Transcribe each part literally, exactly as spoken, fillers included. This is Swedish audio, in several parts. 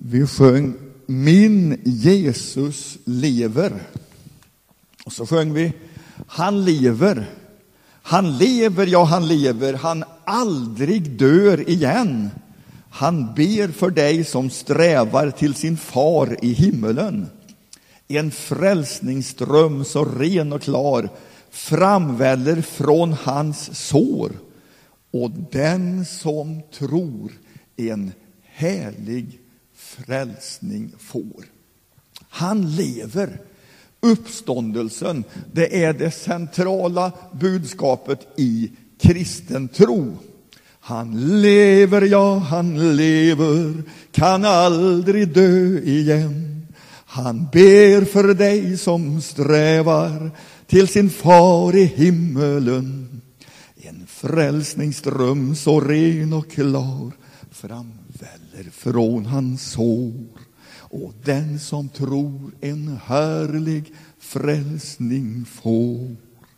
Vi sjöng Min Jesus lever. Och så sjöng vi Han lever. Han lever, ja han lever. Han aldrig dör igen. Han ber för dig som strävar till sin far i himmelen. En frälsningsström så ren och klar framväller från hans sår. Och den som tror en härlig frälsning får. Han lever. Uppståndelsen, det är det centrala budskapet i kristen tro. Han lever, ja han lever, kan aldrig dö igen. Han ber för dig som strävar till sin far i himmelen. En frälsningsström så ren och klar framväller från hans sår. Och den som tror en härlig frälsning får.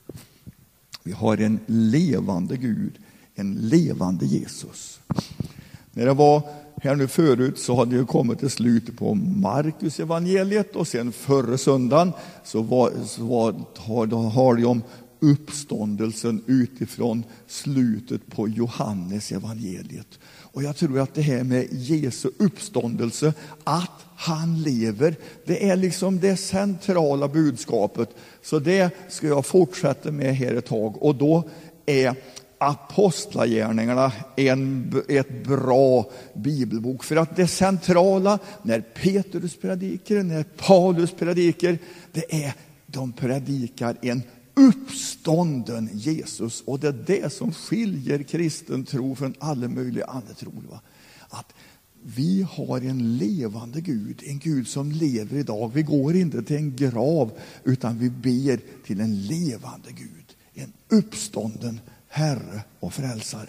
Vi har en levande Gud, en levande Jesus. När det var här nu förut så hade det kommit till slut på Markus evangeliet. Och sen förra söndagen så, var, så var, har, har de om uppståndelsen utifrån slutet på Johannes evangeliet. Och jag tror att det här med Jesu uppståndelse, att han lever, det är liksom det centrala budskapet. Så det ska jag fortsätta med här ett tag. Och då är Apostlagärningarna en, ett bra bibelbok. För att det centrala när Petrus predikar, när Paulus predikar, det är de predikar en uppstånden Jesus. Och det är det som skiljer kristen tro från alla möjliga andra tro. Va? Att vi har en levande Gud, en Gud som lever idag. Vi går inte till en grav utan vi ber till en levande Gud. En uppstånden Herre och frälsare.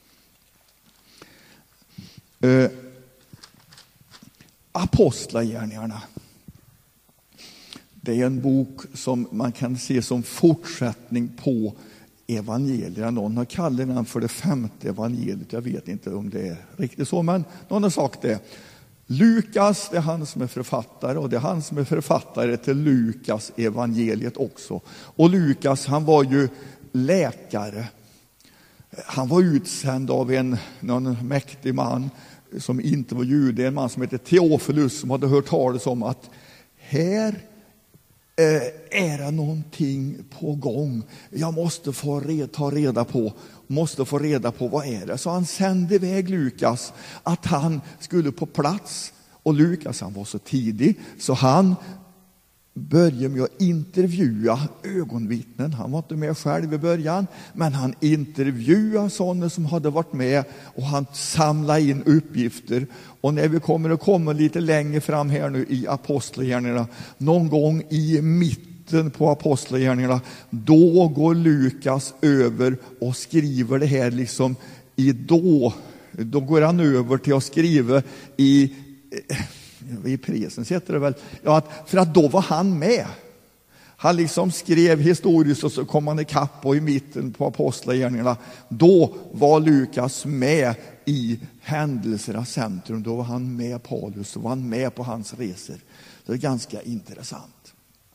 Eh, Apostlagärningarna. Det är en bok som man kan se som fortsättning på evangelierna. Någon har kallat den för det femte evangeliet. Jag vet inte om det är riktigt så, men någon har sagt det. Lukas, det är han som är författare, och det är han som är författare till Lukas evangeliet också. Och Lukas, han var ju läkare. Han var utsänd av en någon mäktig man som inte var jude, en man som heter Theophilus, som hade hört talas om att här är det någonting på gång. Jag måste få red, ta reda på, måste få reda på vad är det. Så han sände iväg Lukas att han skulle på plats. Och Lukas, han var så tidig så han började med att intervjua ögonvittnen. Han var inte med själv i början, men han intervjuade sådana som hade varit med och han samlade in uppgifter. Och när vi kommer att komma lite längre fram här nu i Apostlagärningarna, någon gång i mitten på Apostlagärningarna, då går Lukas över och skriver det här liksom i då. Då går han över till att skriva i i presens heter det väl. Ja, att, för att då var han med. Han liksom skrev historiskt och så kom han i kapp och i mitten på Apostlagärningarna. Då var Lukas med i händelsernas centrum. Då var han med Paulus och var han med på hans resor. Det är ganska intressant.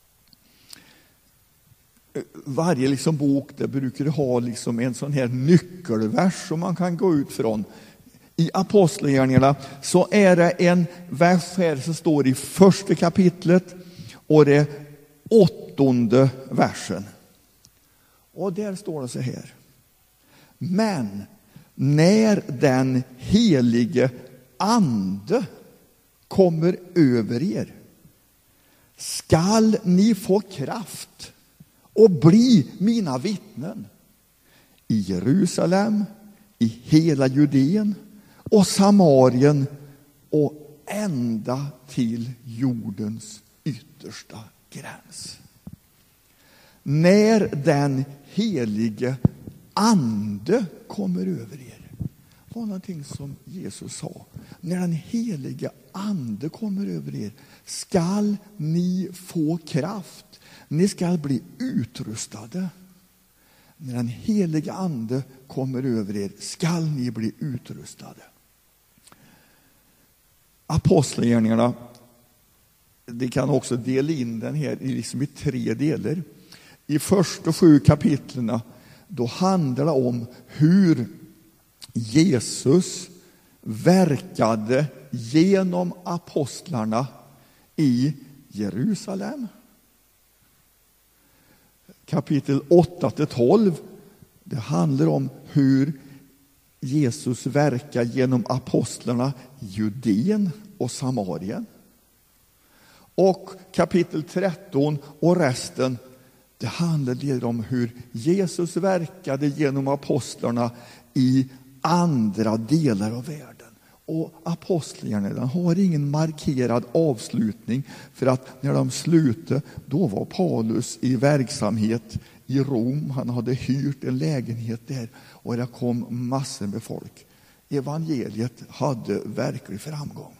Varje liksom bok det brukar ha liksom en sån här nyckelvers som man kan gå ut från. I Apostlagärningarna så är det en vers här som står i första kapitlet och det åttonde versen. Och där står det så här. Men när den helige ande kommer över er skall ni få kraft och bli mina vittnen i Jerusalem, i hela Judeen och Samarien och ända till jordens yttersta gräns. När den helige ande kommer över er. Det var någonting som Jesus sa. När den helige ande kommer över er skall ni få kraft. Ni skall bli utrustade. När den helige ande kommer över er skall ni bli utrustade. Apostlagärningarna, det kan också dela in den här i, liksom i tre delar. I första sju kapitlerna då handlar det om hur Jesus verkade genom apostlarna i Jerusalem. Kapitel åtta till tolv, det handlar om hur Jesus verkar genom apostlarna i Judeen och Samarien. Och kapitel tretton och resten, det handlar om hur Jesus verkade genom apostlarna i andra delar av världen. Och apostlagärningarna har ingen markerad avslutning, för att när de slutade, då var Paulus i verksamhet i Rom. Han hade hyrt en lägenhet där och det kom massor med folk. Evangeliet hade verklig framgång.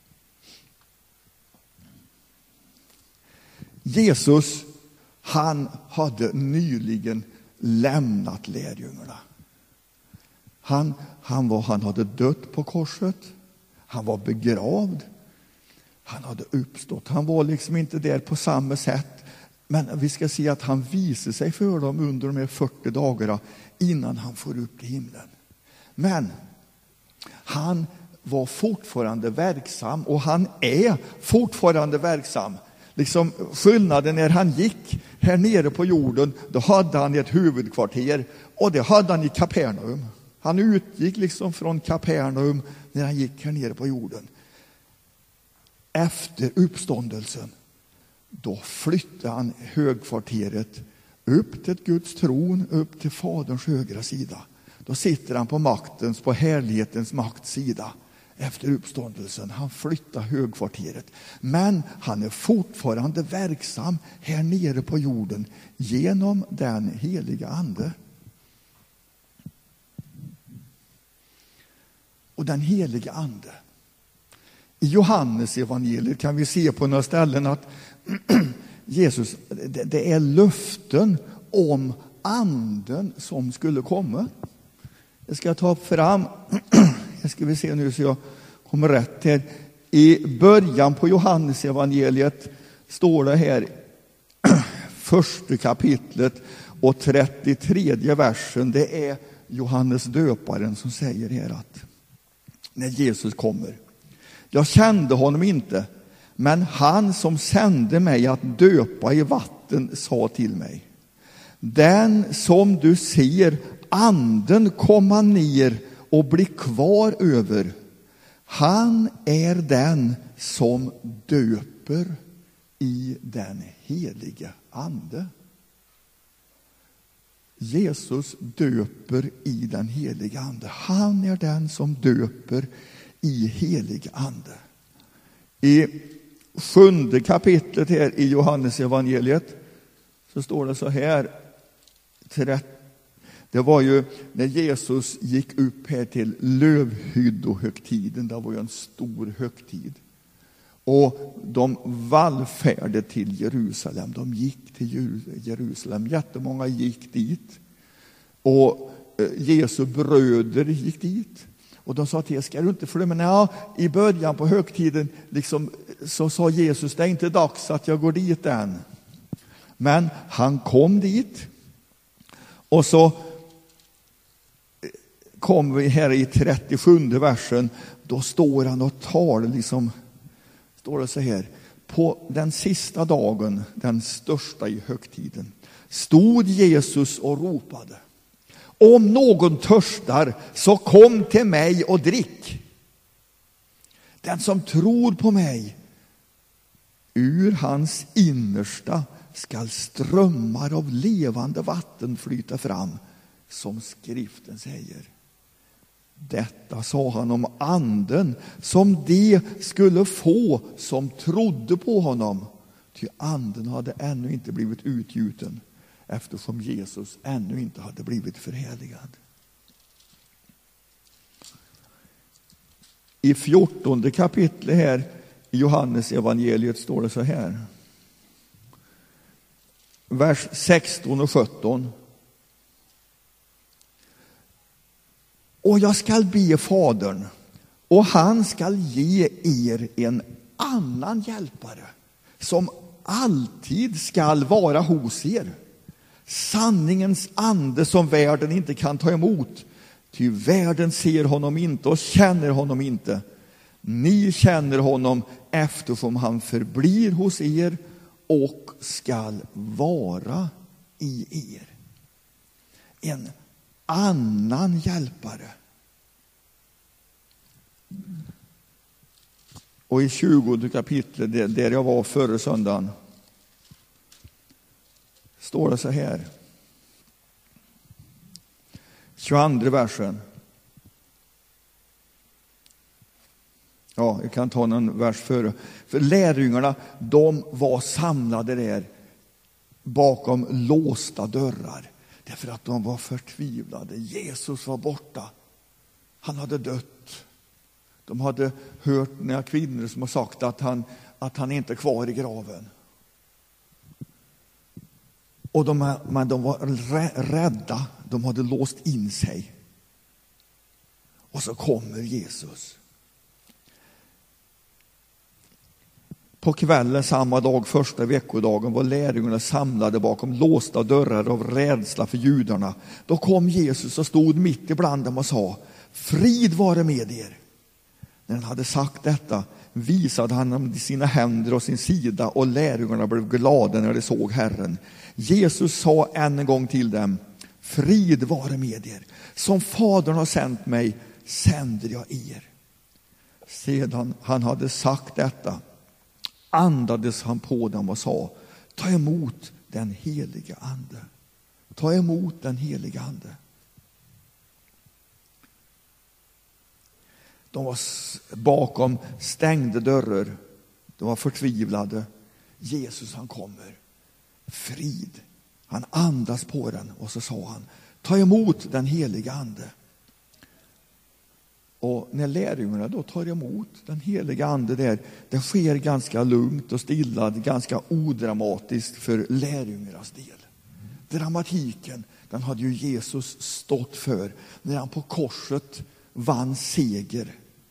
Jesus, han hade nyligen lämnat lärjungarna. Han, han, var, han hade dött på korset. Han var begravd. Han hade uppstått. Han var liksom inte där på samma sätt. Men vi ska se att han visade sig för dem under de här fyrtio dagarna innan han får upp till himlen. Men han var fortfarande verksam, och han är fortfarande verksam. Liksom skillnaden när han gick här nere på jorden, då hade han ett huvudkvarter, och det hade han i Kapernaum. Han utgick liksom från Kapernaum när han gick här nere på jorden. Efter uppståndelsen, då flyttade han högkvarteret upp till Guds tron, upp till Faderns högra sida. Då sitter han på maktens, på härlighetens maktsida efter uppståndelsen. Han flyttar högkvarteret. Men han är fortfarande verksam här nere på jorden genom den heliga ande. Och den heliga ande. I Johannes evangeliet kan vi se på några ställen att Jesus, det, det är löften om anden som skulle komma. Jag ska ta fram, jag ska vi se nu så jag kommer rätt här. I början på Johannes evangeliet står det här, första kapitlet och trettiotredje versen. Det är Johannes döparen som säger här att när Jesus kommer: jag kände honom inte, men han som sände mig att döpa i vatten sa till mig: den som du ser anden komma ner och bli kvar över, han är den som döper i den heliga ande. Jesus döper i den heliga ande. Han är den som döper i helig ande. I sjunde kapitlet här i Johannes evangeliet så står det så här. Det var ju när Jesus gick upp här till lövhyddohögtiden. Det var ju en stor högtid. Och de vallfärdade till Jerusalem. De gick till Jerusalem. Jättemånga gick dit. Och Jesu bröder gick dit. Och de sa till: ska du inte följa med? Ja, i början på högtiden liksom, så sa Jesus: det är inte dags att jag går dit än. Men han kom dit. Och så kom vi här i trettiosjunde versen. Då står han och talar liksom, står det så här: på den sista dagen, den största i högtiden, stod Jesus och ropade: om någon törstar, så kom till mig och drick. Den som tror på mig, ur hans innersta skall strömmar av levande vatten flyta fram, som skriften säger. Detta sa han om anden som de skulle få som trodde på honom. Ty anden hade ännu inte blivit utgjuten, eftersom Jesus ännu inte hade blivit förhärligad. I fjortonde kapitlet här i Johannes evangeliet står det så här. Vers sexton och sjutton. Och jag skall be Fadern, Och han skall ge er en annan hjälpare som alltid skall vara hos er. Sanningens ande som världen inte kan ta emot. Ty världen ser honom inte och känner honom inte. Ni känner honom eftersom han förblir hos er och skall vara i er. En annan hjälpare. Och i tjugonde kapitlet, där jag var förra söndagen, står det så här. tjugoandra versen. Ja, jag kan ta någon vers före. För lärjungarna, de var samlade där bakom låsta dörrar. Därför att de var förtvivlade. Jesus var borta. Han hade dött. De hade hört några kvinnor som har sagt att han, att han inte är kvar i graven. Och de, men de var rädda. De hade låst in sig. Och så kommer Jesus. På kvällen samma dag, första veckodagen, var lärjungarna samlade bakom låsta dörrar av rädsla för judarna. Då kom Jesus och stod mitt ibland dem och sa: frid vare med er. När han hade sagt detta visade han dem sina händer och sin sida, och lärjungarna blev glada när de såg Herren. Jesus sa än en gång till dem: frid vare med er. Som Fadern har sänt mig sänder jag er. Sedan han hade sagt detta andades han på dem och sa: ta emot den heliga ande. Ta emot den heliga ande. De var bakom stängda dörrar. De var förtvivlade. Jesus, han kommer. Frid. Han andas på den och så sa han: ta emot den heliga ande. Och när lärjungarna då tar emot den heliga ande där, det sker ganska lugnt och stilla, ganska odramatiskt för lärjungarnas del. Dramatiken, den hade ju Jesus stått för när han på korset vann seger.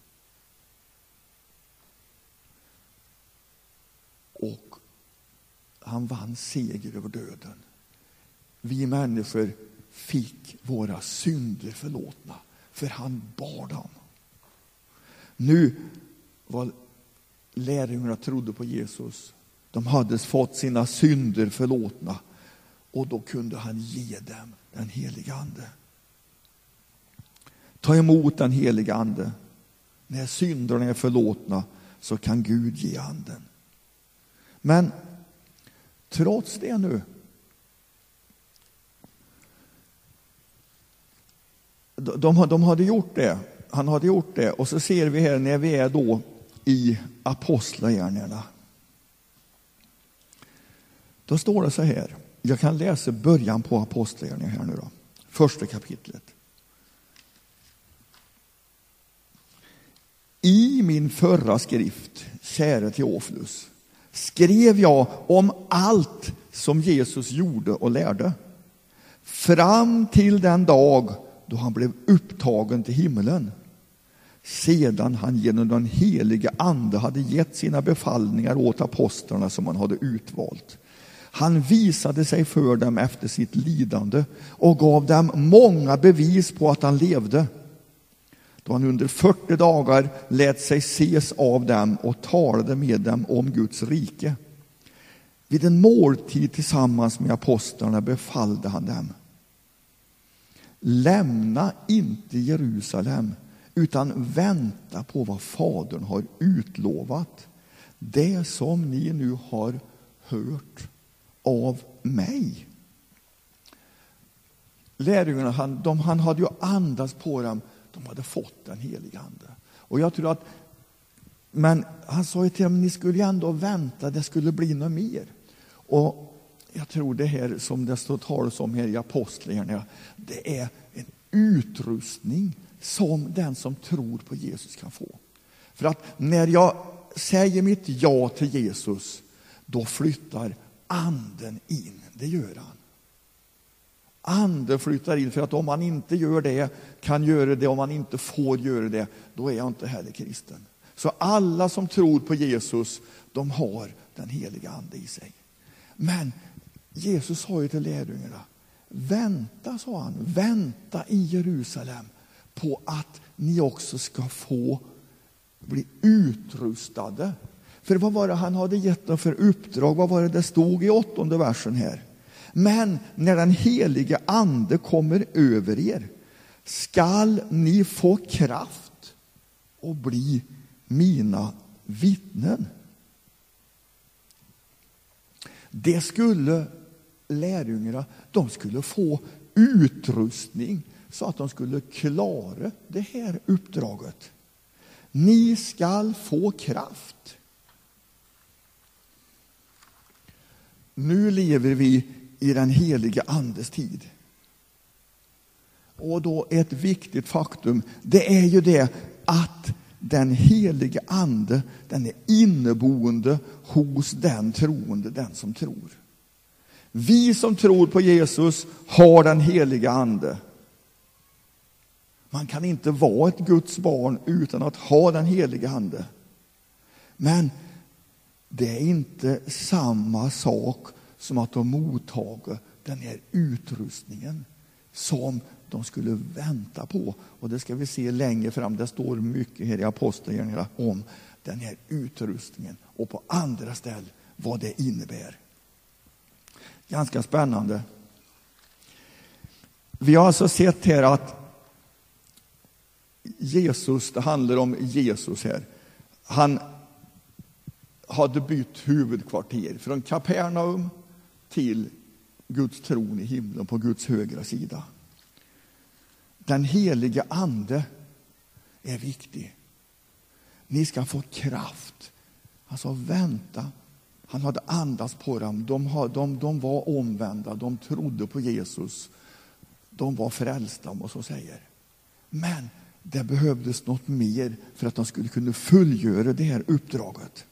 Och han vann seger över döden. Vi människor fick våra synder förlåtna, för han bar dem. Nu var lärjungarna trodde på Jesus. De hade fått sina synder förlåtna, och då kunde han ge dem den heliga ande. Ta emot den heliga ande. När synderna är förlåtna så kan Gud ge anden. Men trots det nu, de, de hade gjort det. Han hade gjort det. Och så ser vi här när vi är då i apostlagärningarna. Då står det så här. Jag kan läsa början på apostlagärningarna här nu då. Första kapitlet. I min förra skrift, kära Teofilus, skrev jag om allt som Jesus gjorde och lärde, fram till den dag då han blev upptagen till himmelen, sedan han genom den heliga ande hade gett sina befallningar åt apostlarna som han hade utvalt. Han visade sig för dem efter sitt lidande och gav dem många bevis på att han levde. Då han under fyrtio dagar lät sig ses av dem och talade med dem om Guds rike. Vid en måltid tillsammans med apostlarna befallde han dem: lämna inte Jerusalem, utan vänta på vad Fadern har utlovat, det som ni nu har hört av mig. Lärjungarna, han, de, han hade ju andats på dem. De hade fått den heliga ande. Och jag tror att, men han sa ju till dem, ni skulle ju ändå vänta, det skulle bli något mer. Och jag tror det här som det står talas om här i apostlagärningarna, det är en utrustning som den som tror på Jesus kan få. För att när jag säger mitt ja till Jesus, då flyttar anden in. Det gör han. ande flyttar in, för att om man inte gör det, kan göra det, om man inte får göra det, då är jag inte heller kristen. Så alla som tror på Jesus, de har den heliga ande i sig. Men Jesus sa ju till lärjungarna, vänta, sa han, vänta i Jerusalem på att ni också ska få bli utrustade. För vad var det han hade gett dem för uppdrag? Vad var det det stod i åttonde versen här? Men när den heliga ande kommer över er skall ni få kraft och bli mina vittnen. Det skulle lärjungarna, de skulle få utrustning så att de skulle klara det här uppdraget. Ni skall få kraft. Nu lever vi i den heliga andes tid. Och då ett viktigt faktum, det är ju det att den heliga ande, den är inneboende hos den troende, den som tror. Vi som tror på Jesus har den heliga ande. Man kan inte vara ett Guds barn utan att ha den heliga ande. Men det är inte samma sak som att de mottager den här utrustningen som de skulle vänta på. Och det ska vi se längre fram. Det står mycket här i Apostlagärningarna om den här utrustningen och på andra ställen vad det innebär. Ganska spännande. Vi har alltså sett här att Jesus, det handlar om Jesus här. Han hade bytt huvudkvarter från Kapernaum till Guds tron i himlen på Guds högra sida. Den heliga ande är viktig. Ni ska få kraft. Alltså vänta. Han hade andats på dem. De, har, de, de var omvända. De trodde på Jesus. De var frälsta, om man så säger. Men det behövdes något mer för att de skulle kunna fullgöra det här uppdraget.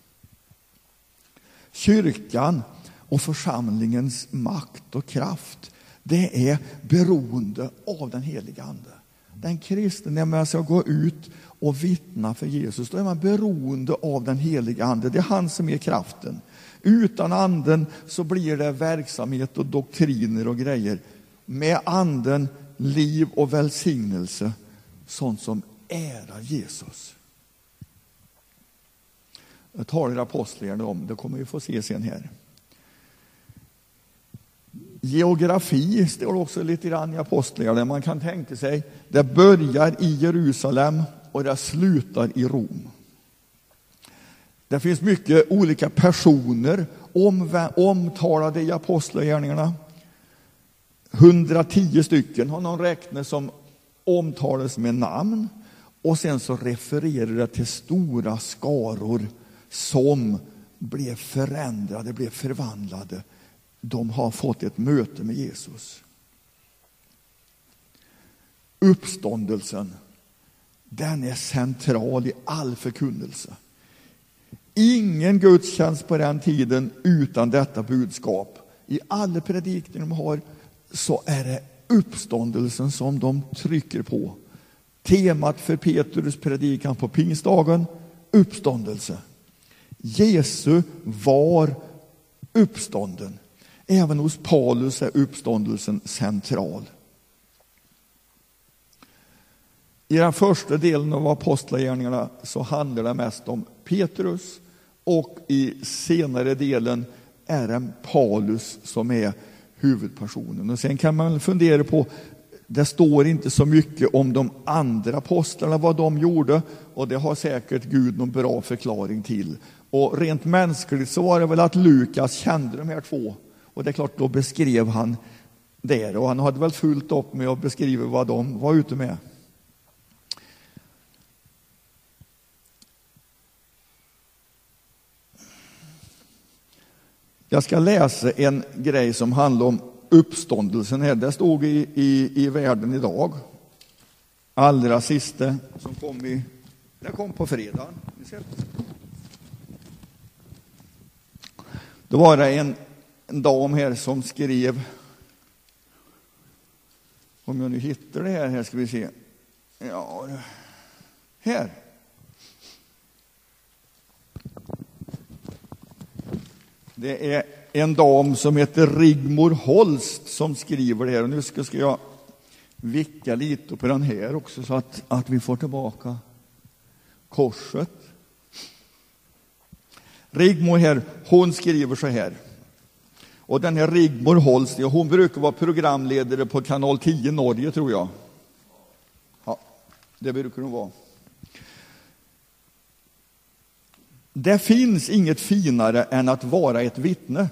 Kyrkan och församlingens makt och kraft, det är beroende av den heliga ande. Den kristne, när man ska gå ut och vittna för Jesus, då är man beroende av den heliga ande. Det är han som är kraften. Utan anden så blir det verksamhet och doktriner och grejer. Med anden, liv och välsignelse, sånt som ärar Jesus. Jag talar apostlagärningarna om, det kommer vi få se sen här. Geografi står också lite grann i apostlagärningarna. Man kan tänka sig, det börjar i Jerusalem och det slutar i Rom. Det finns mycket olika personer om, omtalade i apostlagärningarna. hundratio stycken har någon räknat som omtalas med namn. Och sen så refererar det till stora skaror som blev förändrade, blev förvandlade. De har fått ett möte med Jesus. Uppståndelsen, den är central i all förkunnelse. Ingen gudstjänst på den tiden utan detta budskap. I alla predikningar de har så är det uppståndelsen som de trycker på. Temat för Petrus predikan på pingstdagen, uppståndelse. Jesus var uppstånden. Även hos Paulus är uppståndelsen central. I den första delen av apostlagärningarna så handlar det mest om Petrus, och i senare delen är det Paulus som är huvudpersonen. Och sen kan man fundera på, det står inte så mycket om de andra apostlarna, vad de gjorde, och det har säkert Gud någon bra förklaring till. Och rent mänskligt så var det väl att Lukas kände de här två, och det är klart, då beskrev han det, och han hade väl fullt upp med att beskriva vad de var ute med. Jag ska läsa en grej som handlar om uppståndelsen här. Det stod i, i, i Världen idag. Allra sista som kom i, det kom på fredag. Då var det en, en dam här som skrev Om jag nu hittar det här, här ska vi se. Ja, här. Det är en dam som heter Rigmor Holst som skriver det här. Och nu ska, ska jag vicka lite på den här också så att, att vi får tillbaka korset. Rigmor här, hon skriver så här. Och den här Rigmor Holst, hon brukar vara programledare på kanal tio Norge, tror jag. Ja, det brukar hon vara. Det finns inget finare än att vara ett vittne.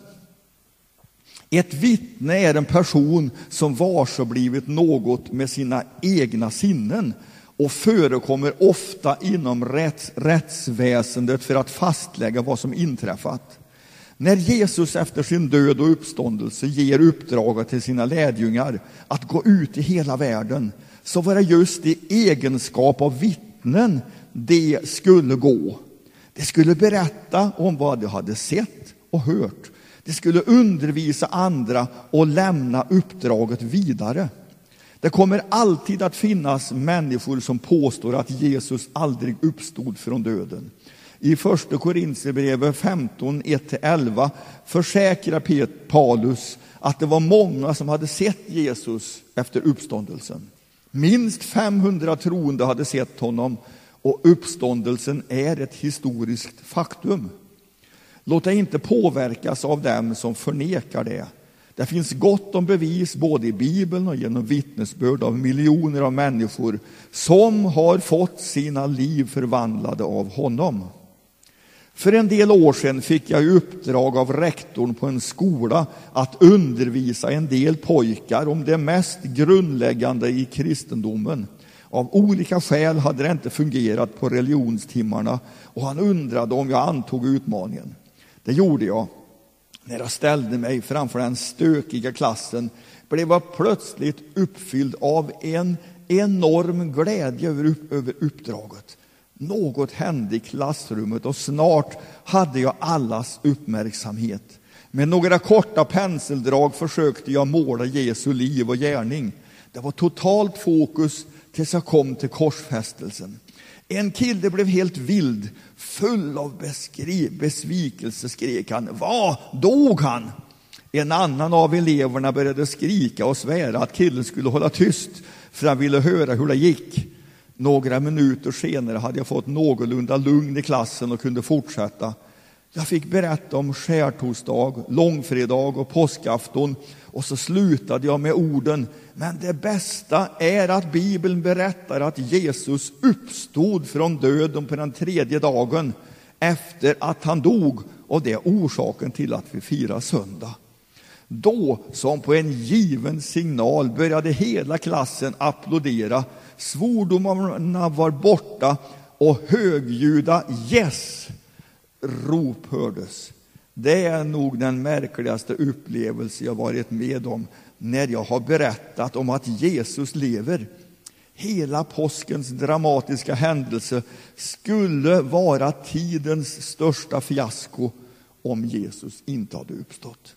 Ett vittne är en person som varseblivit något med sina egna sinnen och förekommer ofta inom rätts, rättsväsendet för att fastlägga vad som inträffat. När Jesus efter sin död och uppståndelse ger uppdraget till sina lärjungar att gå ut i hela världen, så var det just i egenskap av vittnen det skulle gå. Det skulle berätta om vad de hade sett och hört. Det skulle undervisa andra och lämna uppdraget vidare. Det kommer alltid att finnas människor som påstår att Jesus aldrig uppstod från döden. I första Korinthierbrevet femton, ett till elva försäkrar Paulus att det var många som hade sett Jesus efter uppståndelsen. Minst femhundra troende hade sett honom, och uppståndelsen är ett historiskt faktum. Låt dig inte påverkas av dem som förnekar det. Det finns gott om bevis både i Bibeln och genom vittnesbörd av miljoner av människor som har fått sina liv förvandlade av honom. För en del år sedan fick jag i uppdrag av rektorn på en skola att undervisa en del pojkar om det mest grundläggande i kristendomen. Av olika skäl hade det inte fungerat på religionstimmarna, och han undrade om jag antog utmaningen. Det gjorde jag. När jag ställde mig framför den stökiga klassen blev jag plötsligt uppfylld av en enorm glädje över, över uppdraget. Något hände i klassrummet och snart hade jag allas uppmärksamhet. Med några korta penseldrag försökte jag måla Jesu liv och gärning. Det var totalt fokus tills jag kom till korsfästelsen. En kille blev helt vild, full av beskri- besvikelse skrek han: vad, dog han? En annan av eleverna började skrika och svära att killen skulle hålla tyst, för han ville höra hur det gick. Några minuter senare hade jag fått någorlunda lugn i klassen och kunde fortsätta. Jag fick berätta om skärtorsdag, långfredag och påskafton, och så slutade jag med orden: men det bästa är att Bibeln berättar att Jesus uppstod från döden på den tredje dagen efter att han dog, och det är orsaken till att vi firar söndag. Då, som på en given signal, började hela klassen applådera. Svordomarna var borta och högljudda yes rop hördes. Det är nog den märkligaste upplevelse jag varit med om när jag har berättat om att Jesus lever. Hela påskens dramatiska händelse skulle vara tidens största fiasko om Jesus inte hade uppstått.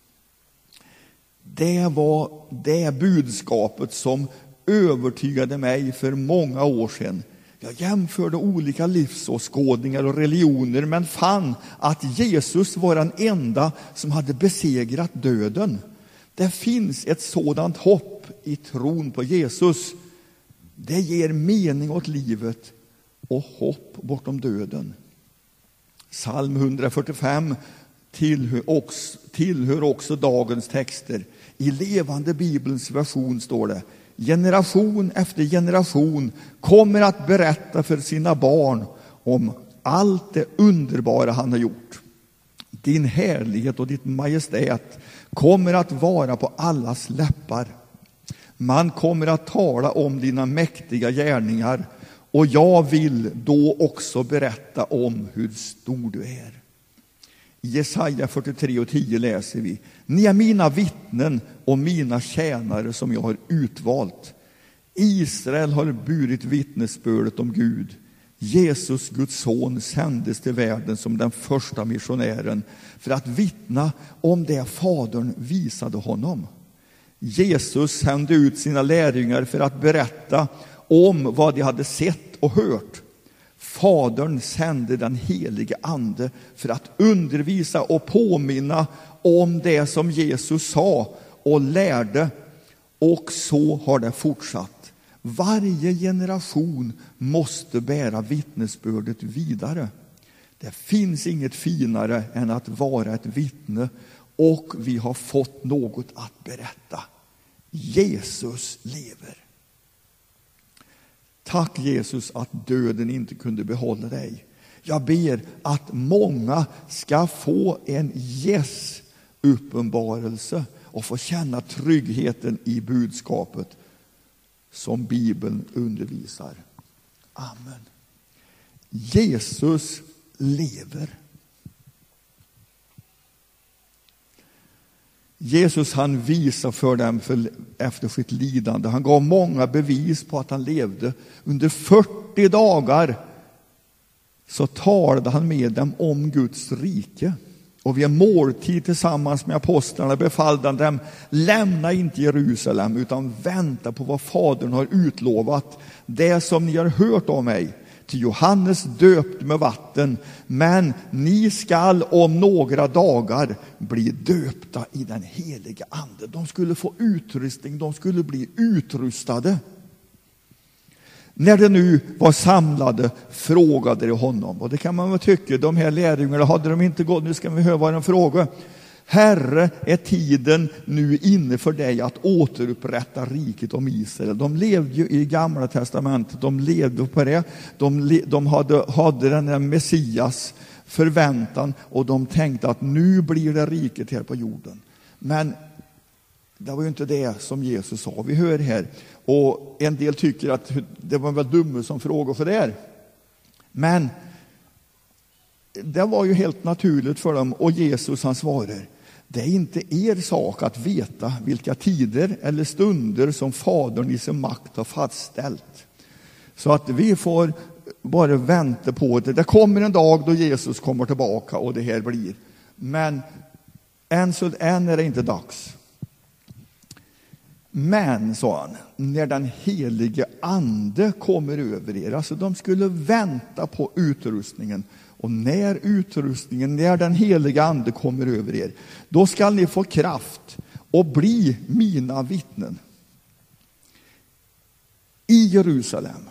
Det var det budskapet som övertygade mig för många år sedan. Jag jämförde olika livsåskådningar och religioner, men fann att Jesus var den enda som hade besegrat döden. Det finns ett sådant hopp i tron på Jesus. Det ger mening åt livet och hopp bortom döden. Psalm hundrafyrtiofem tillhör också, tillhör också dagens texter. I levande Bibelns version står det: generation efter generation kommer att berätta för sina barn om allt det underbara han har gjort. Din härlighet och ditt majestät kommer att vara på allas läppar. Man kommer att tala om dina mäktiga gärningar, och jag vill då också berätta om hur stor du är. I Jesaja fyrtiotre och tio läser vi: ni är mina vittnen och mina tjänare som jag har utvalt. Israel har burit vittnesbördet om Gud. Jesus, Guds son, sändes till världen som den första missionären för att vittna om det Fadern visade honom. Jesus sände ut sina lärjungar för att berätta om vad de hade sett och hört. Fadern sände den helige ande för att undervisa och påminna om det som Jesus sa och lärde. Och så har det fortsatt. Varje generation måste bära vittnesbördet vidare. Det finns inget finare än att vara ett vittne, och vi har fått något att berätta. Jesus lever. Tack Jesus att döden inte kunde behålla dig. Jag ber att många ska få en yes uppenbarelse och få känna tryggheten i budskapet som Bibeln undervisar. Amen. Jesus lever. Jesus han visar för dem för, efter sitt lidande. Han gav många bevis på att han levde. Under fyrtio dagar så talade han med dem om Guds rike. Och vid en måltid tillsammans med apostlarna befallde han dem: lämna inte Jerusalem utan vänta på vad Fadern har utlovat. Det som ni har hört om mig. Till Johannes döpt med vatten, men ni skall om några dagar bli döpta i den heliga ande. De skulle få utrustning, de skulle bli utrustade. När de nu var samlade frågade de honom, och det kan man väl tycka, de här lärjungarna hade de inte gått, nu ska vi höra vad de frågar. Herre, är tiden nu inne för dig att återupprätta riket om Israel? De levde ju i Gamla testamentet, de levde på det. De, de hade, hade den där Messias förväntan, och de tänkte att nu blir det riket här på jorden. Men det var ju inte det som Jesus sa. Vi hör här, och en del tycker att det var väl dumme som frågor för det här. Men det var ju helt naturligt för dem, och Jesus han svarar: det är inte er sak att veta vilka tider eller stunder som Fadern i sin makt har fastställt. Så att vi får bara vänta på det. Det kommer en dag då Jesus kommer tillbaka och det här blir. Men än så än är det inte dags. Men, sa han, när den helige ande kommer över er, alltså de skulle vänta på utrustningen. Och när utrustningen, när den heliga ande kommer över er, då ska ni få kraft och bli mina vittnen. I Jerusalem,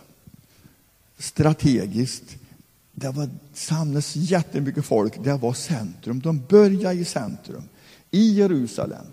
strategiskt, det var samlas jättemycket folk, det var centrum. De började i centrum, i Jerusalem.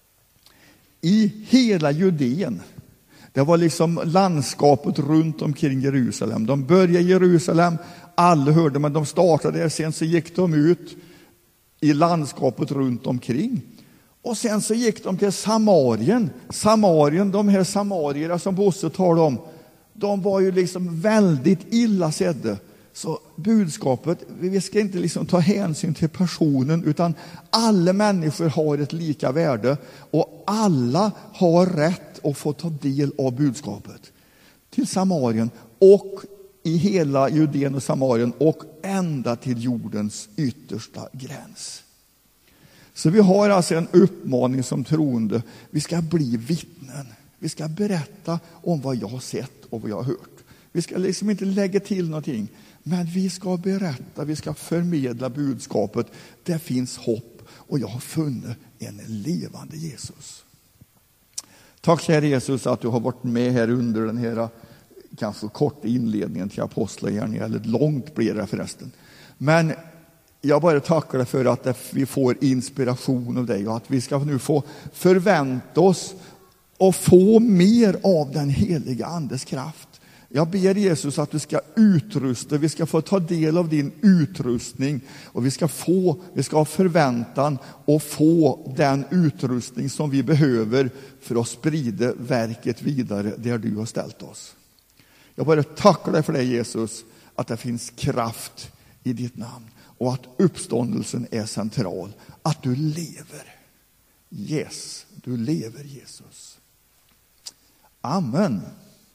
I hela Judeen. Det var liksom landskapet runt omkring Jerusalem. De började i Jerusalem, alla hörde, men de startade där. Sen så gick de ut i landskapet runt omkring. Och sen så gick de till Samarien. Samarien, de här samarierna som Bosse talade om, de var ju liksom väldigt illa sedda. Så budskapet, vi ska inte liksom ta hänsyn till personen, utan alla människor har ett lika värde och alla har rätt att få ta del av budskapet. Till Samarien och i hela Judeen och Samarien och ända till jordens yttersta gräns. Så vi har alltså en uppmaning som troende. Vi ska bli vittnen. Vi ska berätta om vad jag har sett och vad jag har hört. Vi ska liksom inte lägga till någonting. Men vi ska berätta, vi ska förmedla budskapet. Det finns hopp och jag har funnit en levande Jesus. Tack kära Jesus att du har varit med här under den här kanske korta inledningen till apostlagärningarna, eller långt blir det förresten. Men jag bara tackar dig för att vi får inspiration av dig och att vi ska nu få förvänta oss och få mer av den heliga andes kraft. Jag ber Jesus att du ska utrusta, vi ska få ta del av din utrustning och vi ska få, vi ska ha förväntan och få den utrustning som vi behöver för att sprida verket vidare där du har ställt oss. Jag bara tackar dig för det Jesus, att det finns kraft i ditt namn och att uppståndelsen är central, att du lever. Yes, du lever Jesus. Amen.